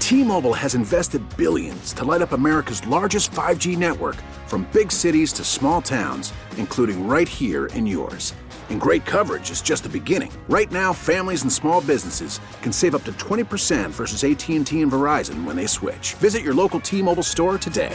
T-Mobile has invested billions to light up America's largest 5G network, from big cities to small towns, including right here in yours. And great coverage is just the beginning. Right now, families and small businesses can save up to 20% versus AT&T and Verizon when they switch. Visit your local T-Mobile store today.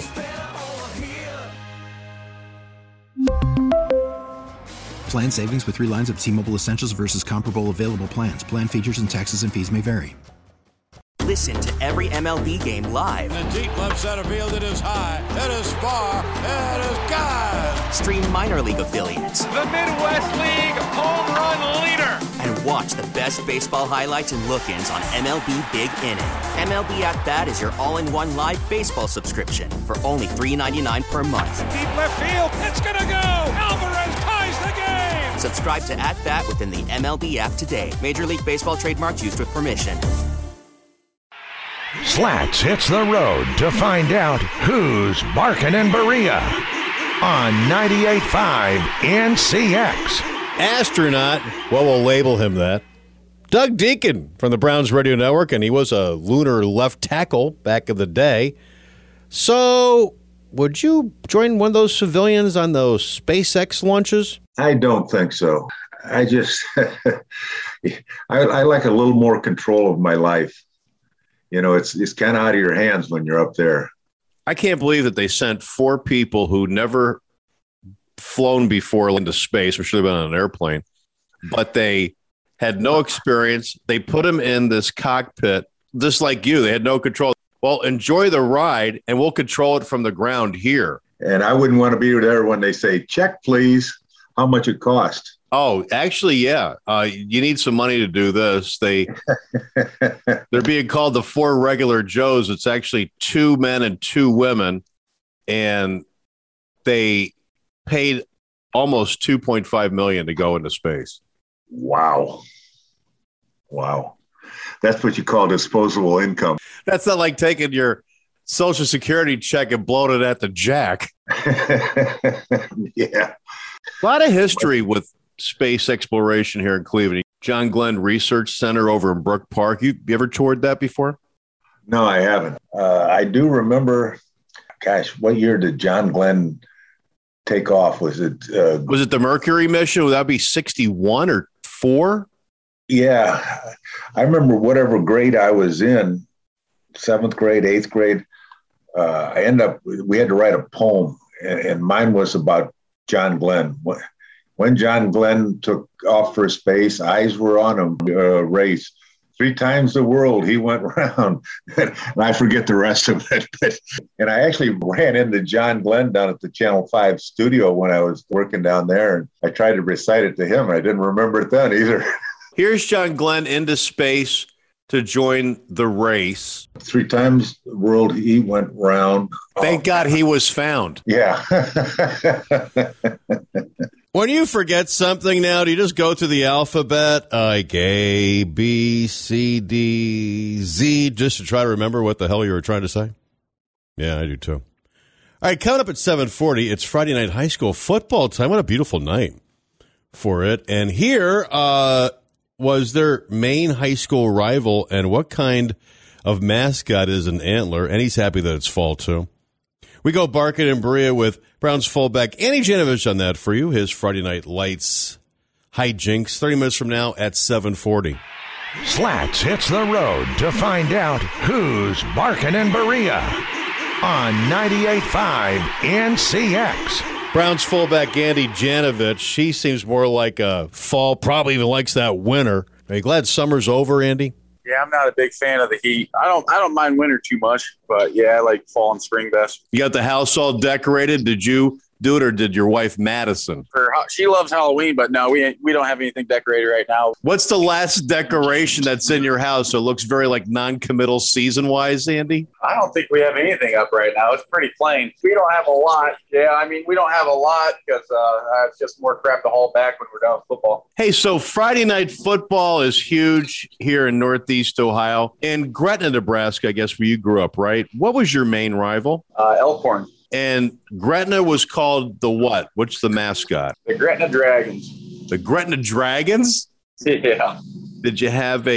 Plan savings with 3 lines of T-Mobile Essentials versus comparable available plans. Plan features and taxes and fees may vary. Listen to every MLB game live. In the deep left center field, it is high, it is far, it is gone. Stream minor league affiliates. The Midwest League home run leader. And watch the best baseball highlights and look-ins on MLB Big Inning. MLB At Bat is your all-in-one live baseball subscription for only $3.99 per month. Deep left field, it's gonna go. Alvarez ties the game. Subscribe to At Bat within the MLB app today. Major League Baseball trademarks used with permission. Slats hits the road to find out who's barking in Berea on 98.5 NCX. Astronaut, well, we'll label him that. Doug Deacon from the Browns Radio Network, and he was a lunar left tackle back in the day. So, would you join one of those civilians on those SpaceX launches? I don't think so. I just, I like a little more control of my life. You know, it's kind of out of your hands when you're up there. I can't believe that they sent 4 people who never flown before into space, or should have been on an airplane, but they had no experience. They put them in this cockpit, just like you. They had no control. Well, enjoy the ride, and we'll control it from the ground here. And I wouldn't want to be there when they say, check, please, how much it cost. Oh, actually, yeah. You need some money to do this. They're being called the 4 regular Joes. It's actually 2 men and 2 women, and they paid almost $2.5 million to go into space. Wow. That's what you call disposable income. That's not like taking your Social Security check and blowing it at the jack. Yeah. A lot of history with space exploration here in Cleveland. John Glenn Research Center over in Brook Park. You ever toured that before? No, I haven't. I do remember, gosh, what year did John Glenn take off? Was it the Mercury mission? Would that be 61 or 4? Yeah. I remember whatever grade I was in, 7th grade, 8th grade, we had to write a poem, and mine was about John Glenn. When John Glenn took off for space, eyes were on him, race. 3 times the world he went around. And I forget the rest of it. And I actually ran into John Glenn down at the Channel 5 studio when I was working down there. And I tried to recite it to him. I didn't remember it then either. Here's John Glenn into space to join the race. 3 times the world he went round. Thank God he was found. Yeah. When you forget something now, do you just go through the alphabet, like A, B, C, D, Z, just to try to remember what the hell you were trying to say? Yeah, I do too. All right, coming up at 7:40, it's Friday night high school football time. What a beautiful night for it. And here was their main high school rival, and what kind of mascot is an antler? And he's happy that it's fall, too. We go barking in Berea with Browns fullback Andy Janovich on that for you. His Friday Night Lights hijinks 30 minutes from now at 7:40. Slats hits the road to find out who's barking in Berea on 98.5 NCX. Browns fullback Andy Janovich. He seems more like a fall, probably even likes that winter. Are you glad summer's over, Andy? Yeah, I'm not a big fan of the heat. I don't mind winter too much, but yeah, I like fall and spring best. You got the house all decorated. Did you do it, or did your wife Madison? She loves Halloween, but no, we don't have anything decorated right now. What's the last decoration that's in your house? So it looks very like non-committal season-wise, Andy? I don't think we have anything up right now. It's pretty plain. We don't have a lot. Yeah, I mean, we don't have a lot because it's just more crap to haul back when we're done with football. Hey, so Friday night football is huge here in Northeast Ohio. In Gretna, Nebraska, I guess where you grew up, right? What was your main rival? Elkhorn. And Gretna was called the what? What's the mascot? The Gretna Dragons. The Gretna Dragons? Yeah. Did you have a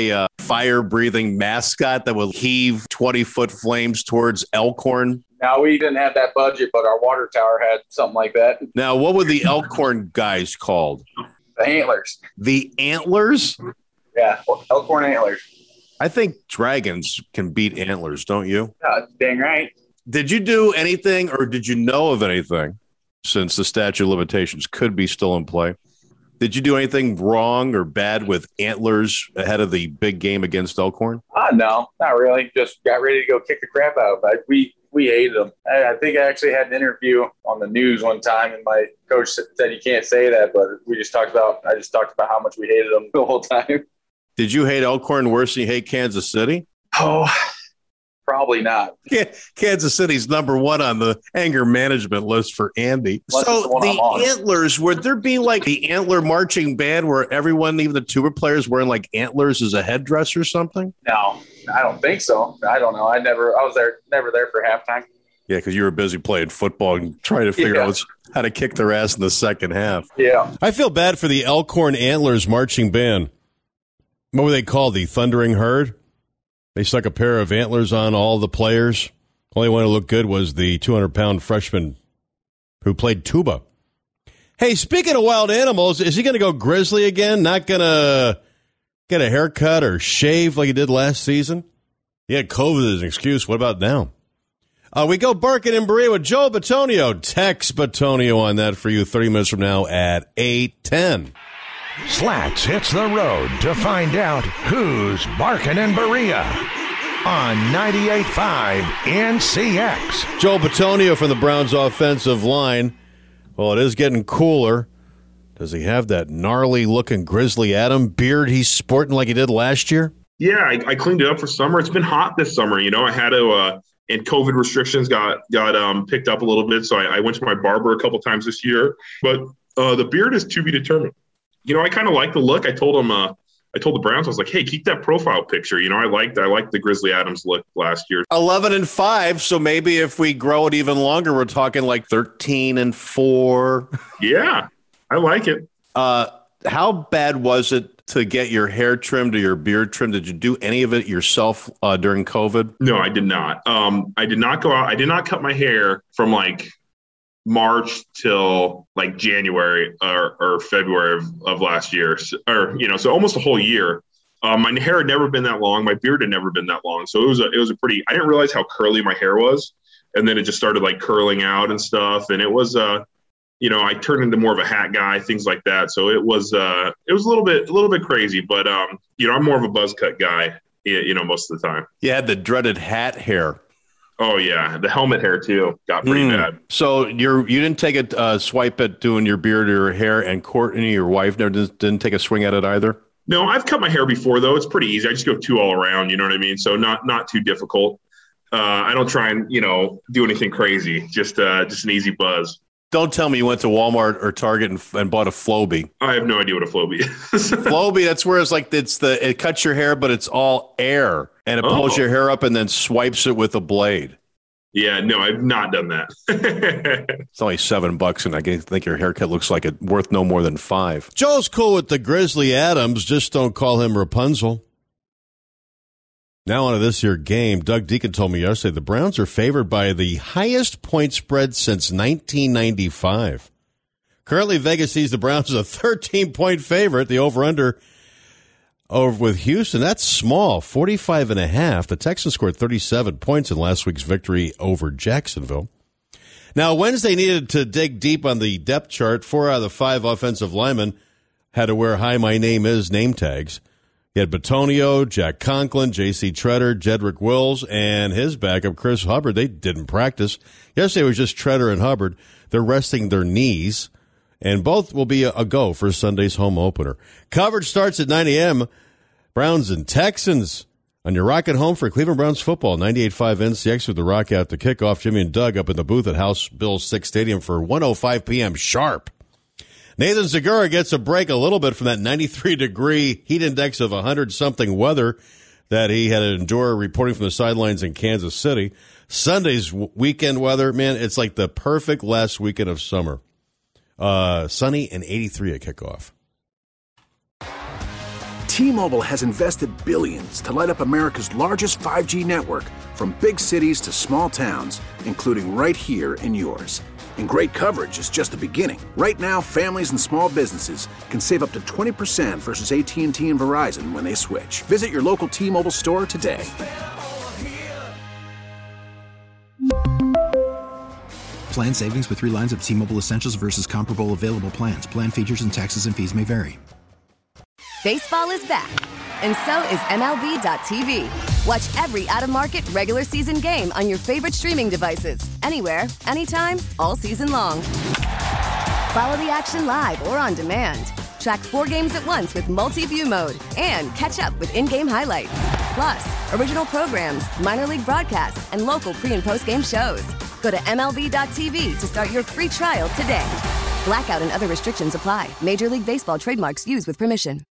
fire-breathing mascot that would heave 20-foot flames towards Elkhorn? Now, we didn't have that budget, but our water tower had something like that. Now, what were the Elkhorn guys called? The Antlers. The Antlers? Yeah, Elkhorn Antlers. I think dragons can beat antlers, don't you? Dang right. Did you do anything, or did you know of anything, since the statute of limitations could be still in play? Did you do anything wrong or bad with antlers ahead of the big game against Elkhorn? No, not really. Just got ready to go kick the crap out of them. We hated them. I think I actually had an interview on the news one time, and my coach said you can't say that, but I just talked about how much we hated them the whole time. Did you hate Elkhorn worse than you hate Kansas City? Oh, probably not. Kansas City's number one on the anger management list for Andy. Unless so the Antlers, would there be like the antler marching band where everyone, even the tuba players, wearing like antlers as a headdress or something? No, I don't think so. I don't know. I was never there for halftime. Yeah, because you were busy playing football and trying to figure out how to kick their ass in the second half. Yeah. I feel bad for the Elkhorn Antlers marching band. What were they called? The Thundering Herd? They stuck a pair of antlers on all the players. Only one who looked good was the 200-pound freshman who played tuba. Hey, speaking of wild animals, is he going to go grizzly again? Not going to get a haircut or shave like he did last season? He had COVID as an excuse. What about now? We go Barkin and Berea with Joe Batonio. Tex Batonio on that for you 30 minutes from now at 8:10. Slats hits the road to find out who's barking in Berea on 98.5 NCX. Joe Batonio from the Browns offensive line. Well, it is getting cooler. Does he have that gnarly-looking Grizzly Adam beard he's sporting like he did last year? Yeah, I cleaned it up for summer. It's been hot this summer. You know, I had to, and COVID restrictions got picked up a little bit, so I went to my barber a couple times this year. But the beard is to be determined. You know, I kind of like the look. I told the Browns, I was like, hey, keep that profile picture. You know, I liked the Grizzly Adams look last year. 11-5. So maybe if we grow it even longer, we're talking like 13-4. Yeah, I like it. How bad was it to get your hair trimmed or your beard trimmed? Did you do any of it yourself during COVID? No, I did not. I did not go out. I did not cut my hair from like March till like January or February of last year, so almost a whole year. My hair had never been that long. My beard had never been that long. So it was a pretty, I didn't realize how curly my hair was. And then it just started like curling out and stuff. And it was, I turned into more of a hat guy, things like that. So it was a little bit crazy, but I'm more of a buzz cut guy, most of the time. You had the dreaded hat hair. Oh, yeah. The helmet hair, too, got pretty bad. So you didn't take a swipe at doing your beard or your hair, and Courtney, your wife, never didn't take a swing at it either? No, I've cut my hair before, though. It's pretty easy. I just go 2 all around, you know what I mean? So not too difficult. I don't try and, do anything crazy, just an easy buzz. Don't tell me you went to Walmart or Target and bought a Flowbee. I have no idea what a Flowbee is. Flowbee, that's where it's like it cuts your hair, but it's all air, and it pulls your hair up and then swipes it with a blade. Yeah, no, I've not done that. It's only $7, and I think your haircut looks like it's worth no more than $5. Joe's cool with the Grizzly Adams. Just don't call him Rapunzel. Now on to this here game. Doug Deacon told me yesterday the Browns are favored by the highest point spread since 1995. Currently, Vegas sees the Browns as a 13-point favorite. The over-under over with Houston, that's small, 45.5. The Texans scored 37 points in last week's victory over Jacksonville. Now, Wednesday needed to dig deep on the depth chart. 4 out of the 5 offensive linemen had to wear "Hi, my name is" name tags. You had Batonio, Jack Conklin, J.C. Tretter, Jedrick Wills, and his backup, Chris Hubbard. They didn't practice. Yesterday it was just Tretter and Hubbard. They're resting their knees, and both will be a go for Sunday's home opener. Coverage starts at 9 a.m. Browns and Texans on your rocket home for Cleveland Browns football. 98.5 NCX with the Rock out to kickoff. Jimmy and Doug up in the booth at House Bill 6 Stadium for 1:05 p.m. sharp. Nathan Segura gets a break a little bit from that 93-degree heat index of 100-something weather that he had to endure reporting from the sidelines in Kansas City. Sunday's weekend weather, man, it's like the perfect last weekend of summer. Sunny and 83 at kickoff. T-Mobile has invested billions to light up America's largest 5G network, from big cities to small towns, including right here in yours. And great coverage is just the beginning. Right now, families and small businesses can save up to 20% versus AT&T and Verizon when they switch. Visit your local T-Mobile store today. Plan savings with 3 lines of T-Mobile Essentials versus comparable available plans. Plan features and taxes and fees may vary. Baseball is back, and so is MLB.tv. Watch every out-of-market regular season game on your favorite streaming devices, anywhere, anytime, all season long. Follow the action live or on demand. Track 4 games at once with multi-view mode and catch up with in-game highlights. Plus, original programs, minor league broadcasts, and local pre- and post-game shows. Go to MLB.tv to start your free trial today. Blackout and other restrictions apply. Major League Baseball trademarks used with permission.